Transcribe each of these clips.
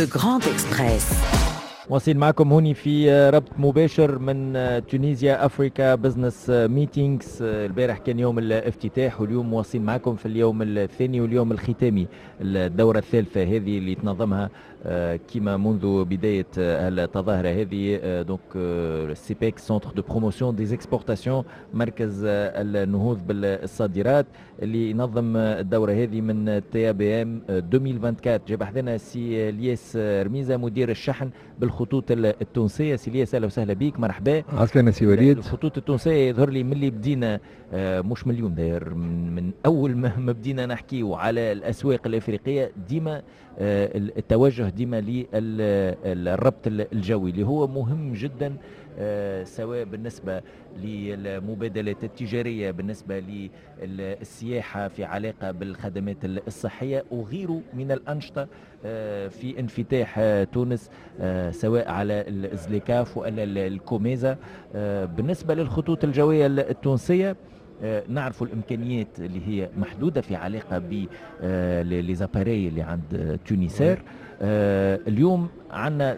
Grand Express. واصل معكم هوني في ربط مباشر من تونيزيا أفريكا بزنس ميتينغز. البارح كان يوم الافتتاح واليوم واصل معكم في اليوم الثاني واليوم الختامي الدورة الثالثة هذه اللي تنظمها كما منذ بداية التظاهرة هذه دونك السيبيك سنتر دو بروموسيون ديز اكسبورتاسيون، مركز النهوض بالصادرات اللي ينظم الدورة هذه من تي بي ام 2024. جاب حذنا سي الياس رميزة مدير الشحن بالخطوط التونسية. سي الياس اهلا وسهلا بك، مرحبا. عسلامة سي وليد. الخطوط التونسية يظهر لي من اللي بدينا مش من اليوم داير من اول ما بدينا نحكيو على الاسواق الافريقية ديما التوجه ديما للربط الجوي اللي هو مهم جدا، سواء بالنسبة للمبادلات التجارية، بالنسبة للسياحة في علاقة بالخدمات الصحية وغيره من الأنشطة في انفتاح تونس، سواء على الزليكاف ولا الكوميزا. بالنسبة للخطوط الجوية التونسية نعرف الامكانيات اللي هي محدوده في علاقه ب ليزاباري اللي عند تونيسير. اليوم عندنا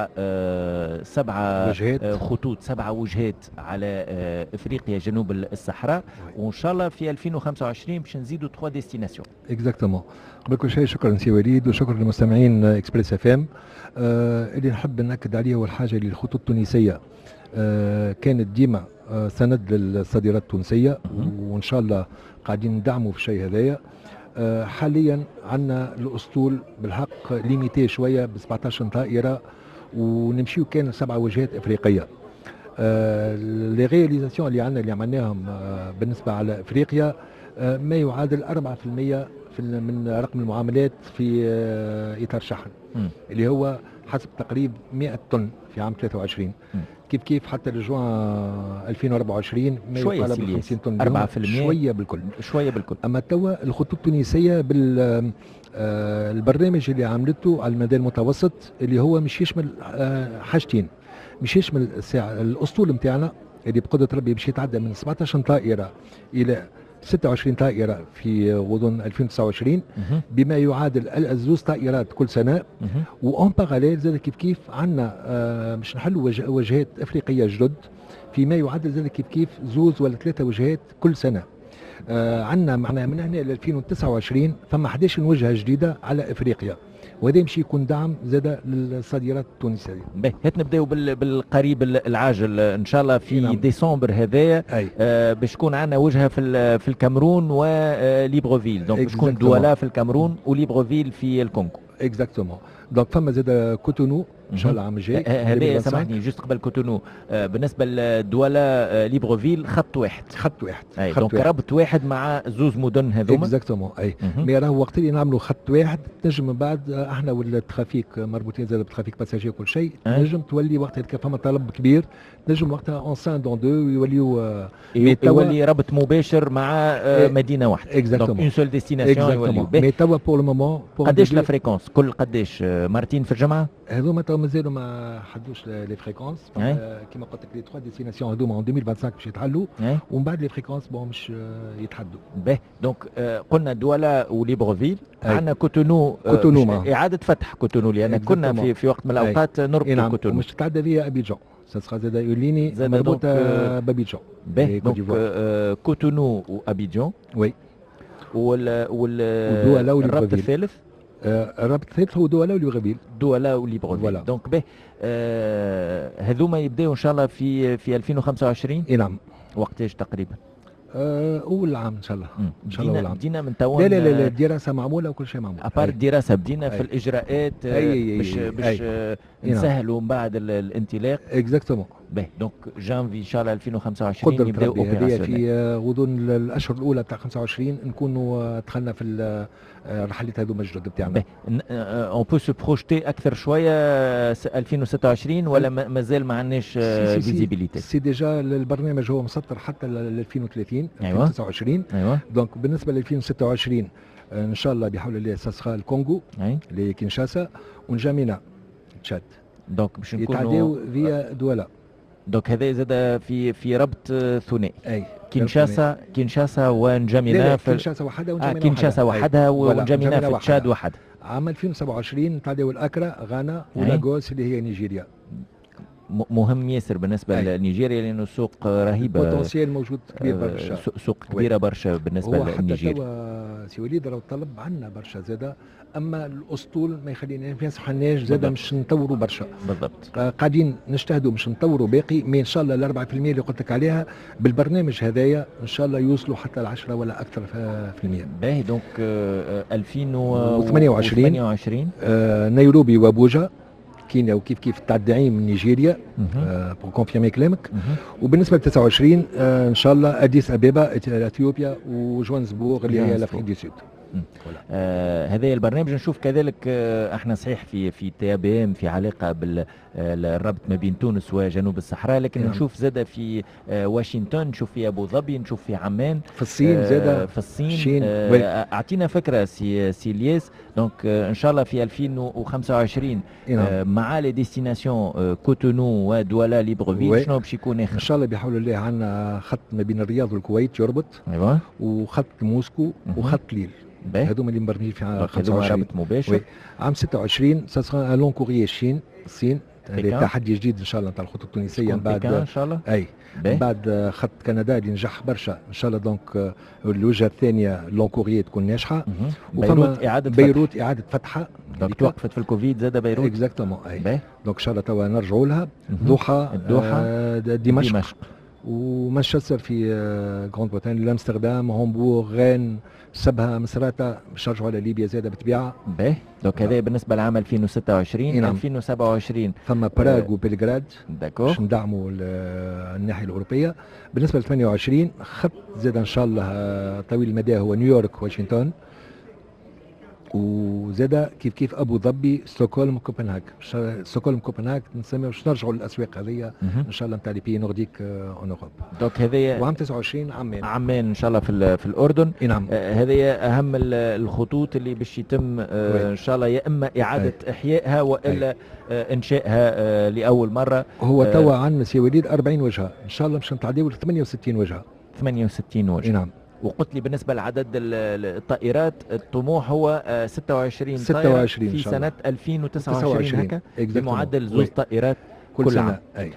سبعه خطوط، 7 وجهات على افريقيا جنوب الصحراء، وان شاء الله في 2025 باش نزيدوا 3 ديستيناسيون. اكزاكتومون. قبل كل شيء شكرا سي وليد وشكرا للمستمعين اكسبريس اف ام. اللي نحب ناكد عليه اول حاجه للخطوط التونسيه كانت ديما سند للصادرات التونسيه، وان شاء الله قاعدين ندعموا في الشيء هذايا. حاليا عندنا الاسطول بالحق ليميتي شويه ب 17 طائره ونمشيو كان 7 وجهات افريقيه. لي رياليزاسيون اللي عندنا اللي عملناهم بالنسبه على افريقيا ما يعادل 4% من رقم المعاملات في اطار شحن اللي هو حسب تقريب 100 طن في عام 23. كيف حتى لجوان 2024 ما يقارب 50 طن، 4% شويه بالكل. اما توا الخطوط التونسيه بالبرنامج اللي عملته على المدى المتوسط اللي هو مش يشمل حاجتين، مش يشمل الاسطول نتاعنا اللي بقدره ربي باش يتعدى من 17 طائره الى 26 طائرة في غضون 2029 بما يعادل الزوز طائرات كل سنة. وأون باراليل زاد كيف عندنا باش نحلوا وجهات أفريقية جدد فيما يعادل زاد كيف زوز ولا 3 وجهات كل سنة. عندنا معناها من هنا ل 2029 فما 11 وجهة جديدة على أفريقيا، وهذا يمشي يكون دعم زاد للصادرات التونسيه. باهي هات نبداو بالقريب العاجل ان شاء الله في ديسمبر هذايا. باش تكون عندنا وجهه في الكاميرون وليبروفيل، دونك باش تكون دولا في الكاميرون وليبروفيل في الكونغو. اكزاكتومون. دونك فما زاد كوتونو ان شاء الله العام الجاي. هذا سامحني جوست قبل كوتونو بالنسبه لدولا ليبروفيل خط واحد. دونك ربط واحد مع زوز مدن هذوما. اكزاكتومون. مي راهو وقت اللي نعملوا خط واحد تنجم من بعد احنا والترافيك مربوطين زاد بالترافيك باساجي وكل شيء، تنجم تولي وقت هكا فما طلب كبير تنجم وقتها اون سان دون دو يوليو يولي ربط مباشر مع مدينه واحده. دونك اون سول ديستيناسيون يوليو. مي توا بور لو مومون قداش لا فريكونس كل قداش مرتين في الجمعه؟ هذوما تو مازالوا ما حدوش لي فريكونس كيما قلت لك لي 3 ديستيناسيون هذوما ان 2025 باش يتحلوا ومن بعد لي فريكونس بون مش يتحدوا. باهي دونك قلنا دولا وليبروفيل، عندنا كوتونو اعاده فتح كوتونو لان كنا في وقت من الاوقات نربط كوتونو مش تتعدى فيها ابيجان ساسخا زاد يوليني مربوطه بابيجان. باهي دونك كوتونو وابيجان وي والربط الثالث الرابط الثالث هو دولا وليبروفيل. دولا وليبروفيل دونك به هذوما يبداو ان شاء الله في 2025. نعم. وقتاش تقريبا؟ اول عام ان شاء الله. ان شاء الله اول عام. بدينا من تو. لا الدراسه معموله وكل شيء معمول. ابار الدراسه بدينا في الاجراءات باش نسهلوا من بعد الانطلاق. اكزاكتومون. باهي دونك جانفي ان شاء الله 2025 نبداو اوبيراسيون. في غضون الاشهر الاولى تاع 25 نكونوا دخلنا في الرحلات هذوما الجدد بتاعنا. اون بو سو بروجتي اكثر شويه 2026 ولا مازال ما عندناش فيزيبيليتي؟ سي ديجا البرنامج هو مسطر حتى ل 2030 2029. دونك بالنسبه ل 2026 ان شاء الله بحول الله ساسخا الكونغو لكينشاسا ونجامينا تشاد. دونك باش نكونوا يتعداو فيا دولا. دونك هذا زاد في ربط ثنائي. كينشاسا ونجامينا كينشاسا وحدها ونجامينا كينشاسا وحدها ونجامينا في تشاد وحدها. عام 2027 نتعداو الاكرا غانا ولاغوس اللي هي نيجيريا. مهم ياسر بالنسبه لنيجيريا لانه سوق رهيبه، البوتنسيال موجود كبير برشا، سوق كبيره برشا بالنسبه لنيجيريا. حتى توا سي وليد راهو طلب عنا برشا زاده، اما الاسطول ما يخلينا ما يسمحلناش زاده مش نطوروا برشا. بالضبط قاعدين نجتهدوا مش نطوروا باقي، مي ان شاء الله ال 4% اللي قلت لك عليها بالبرنامج هذايا ان شاء الله يوصلوا حتى ل 10 ولا اكثر في المية. باهي دونك 2028 نيروبي وابوجا كينيا وكيف كيف التدعيم من نيجيريا بور كونفيرمي كلامك. وبالنسبه ل 29 ان شاء الله اديس ابيبا اثيوبيا وجوانسبورغ اللي هي لافريك دي سود. هذا البرنامج نشوف كذلك احنا صحيح في تي بي ام في علاقه بالربط ما بين تونس وجنوب الصحراء، لكن نشوف زاده في واشنطن، نشوف في ابو ظبي، نشوف في عمان، في الصين زاده في الصين. اعطينا فكره سي الياس. دونك ان شاء الله في 2025 مع لي ديستيناسيون كوتونو ودوالا ليبرفيل شنو باش يكون اخر؟ ان شاء الله بحول الله عندنا خط ما بين الرياض والكويت يربط، ايوه، وخط موسكو وخط ليل. هذوما اللي مبرمجين في عام 25 رابط مباشر. عام 26 سا لون كوريي الصين هذا تحدي جديد ان شاء الله نتاع الخطوط التونسيه من بعد ان شاء الله. اي بعد خط كندا اللي نجح برشا ان شاء الله. دونك الوجهه الثانيه لون كوريي تكون ناجحه. بيروت اعاده فتحها، دونك توقفت في الكوفيد زاد بيروت. اكزاكتومون اي. دونك ان شاء الله توا نرجعوا لها. الدوحه دمشق ومانشستر في غراند بريطانيا، امستردام، هامبورغ، غين، سبها، مصراتة، باش نرجعوا على ليبيا زاده بالطبيعه. باهي دونك هذا بالنسبه لعام 2026. 2027 ثم براغ وبلغراد داكور باش ندعموا الناحيه الاوروبيه. بالنسبه ل 28 خط زاد ان شاء الله طويل المدى هو نيويورك واشنطن، وزاد كيف ابو ظبي ستوكهولم كوبنهاغ. ستوكهولم كوبنهاغ نسميو باش نرجعوا للاسواق هذيا ان شاء الله نتاع لي بي نورديك اون اوروب. دونك هذايا وعام 29 عمان ان شاء الله في الاردن. نعم. هذايا اهم الخطوط اللي باش يتم ان شاء الله، يا اما اعاده احيائها والا انشائها لاول مره. هو توا عندنا سي وليد 40 وجهه، ان شاء الله باش نتعداو ل 68 وجهه. 68 وجهه. نعم. وقلت لي بالنسبه لعدد الطائرات الطموح هو 26 26 في سنه 2029 هكا بمعدل زوج طائرات كل سنه. اي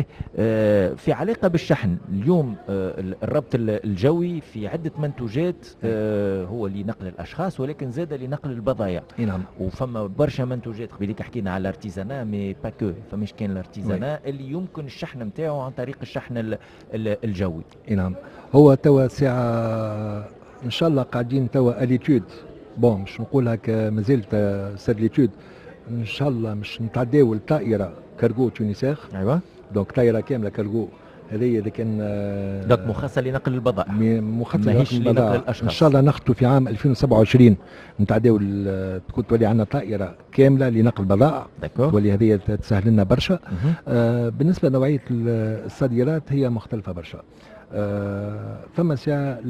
في علاقه بالشحن اليوم الربط الجوي في عده منتوجات هو لنقل الاشخاص ولكن زاد لنقل البضائع. نعم. وفما برشا منتوجات قبيليك حكينا على الارتيزانا مي باكو، فمش كان الارتيزانا اللي يمكن الشحن نتاعو عن طريق الشحن الجوي. نعم. هو توا ساعه ان شاء الله قاعدين توا اليتود بون مش نقول هكا مازالت ساد ليتود، ان شاء الله مش نتعداو الطائره كارغو تونسير. ايوه. دونك طائره كامله كارغو هذه اللي كان دونك مخصصه لنقل البضائع، مخصصه لنقل الاشخاص. ان شاء الله نخطو في عام 2027 نتعداو تكون تولي عندنا طائره كامله لنقل البضائع، تولي هذه تسهل لنا برشا. بالنسبه لنوعيه الصادرات هي مختلفه برشا. فما ساعه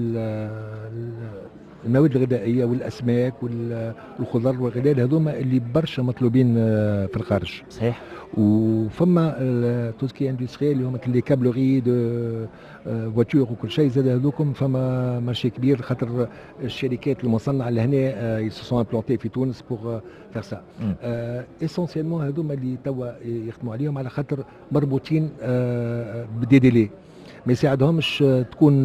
المواد الغذائيه والاسماك والخضر والغلال هذوما اللي برشا مطلوبين في الخارج. صحيح. وفما توسكي اندستريال اللي هما لي كابلوري دو فواتور وكل شيء زاد هذوكم فما مارشي كبير خاطر الشركات المصنعه لهنا يسون امبلونتي في تونس بور فير سا. اسونسيالمون هذوما اللي توا يخدموا عليهم على خاطر مربوطين بدي ديلي، ما يساعدهمش تكون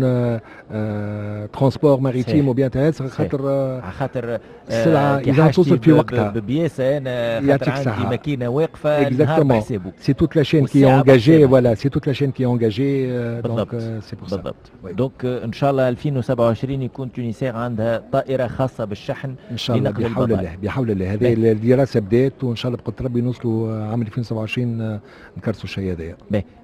ترونسبور ماريتيم وبيان تيريستر خاطر السلعه اذا توصل في وقتها ببياسه انا خاطر عندي ماكينه واقفه نهار بحسابه. سي توت لا شين كي انجاجي فوالا سي توت لا شين كي انجاجي. دونك سي بور سا بالضبط. دونك ان شاء الله 2027 يكون تونسير عندها طائره خاصه بالشحن ان شاء الله بحول الله بحول الله. هذه الدراسه بدات وان شاء الله بقدر ربي نوصلوا عام 2027 نكرسوا الشيء هذايا.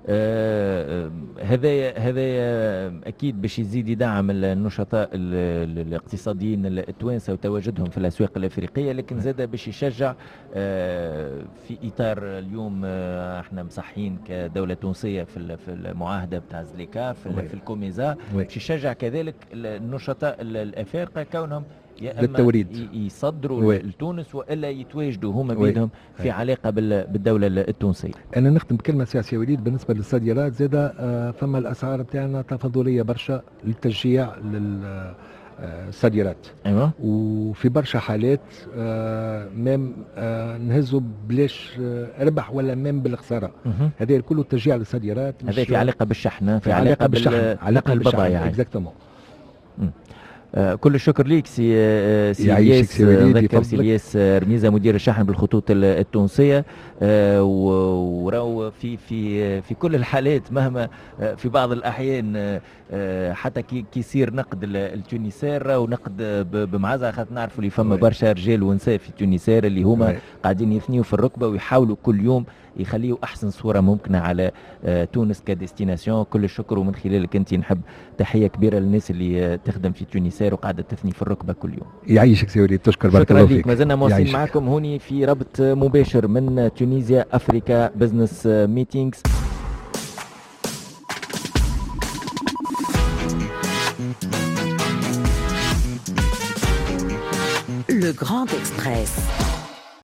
هذا اكيد باش يزيد يدعم النشطاء الاقتصاديين التوانسه وتواجدهم في الاسواق الافريقيه، لكن زاد باش يشجع في اطار اليوم احنا مصحين كدوله تونسيه في المعاهده بتاع زليكا في الكوميزا، باش يشجع كذلك النشطاء الافارقه كونهم يا اما يصدروا لتونس والا يتواجدوا هما بينهم في علاقه بالدوله التونسيه. انا نختم بكلمه سياسيه وليد بالنسبه للصادرات زاد فما الاسعار بتاعنا تفضليه برشا للتشجيع صادرات. ايوه. وفي برشا حالات مام نهزوا بلاش ربح ولا مام بالخساره. هذا كله تشجيع للصادرات. هذا في علاقه بالشحن، في علاقه بالشحن، علاقه بالبضائع يعني. اكزاكتومون. كل الشكر ليك سي الياس. ذكر سي الياس رميزه مدير الشحن بالخطوط التونسيه. وراو في كل الحالات مهما في بعض الاحيان حتى كي يصير نقد التونسير ونقد بمعزه، خاطر نعرفوا اللي فما برشا رجال ونساء في التونسير اللي هما قاعدين يثنيوا في الركبه ويحاولوا كل يوم يخليوا احسن صوره ممكنه على تونس كديستيناسيون. كل الشكر، ومن خلالك انت نحب تحيه كبيره للناس اللي تخدم في تونسير وقاعده تثني في الركبه كل يوم. يعيشك سي وليد، تشكر، بارك الله فيك. شكرا لك. ما زلنا مواصلين معكم هوني في ربط مباشر من تونسيا افريكا بزنس ميتينغز. Le Grand Express.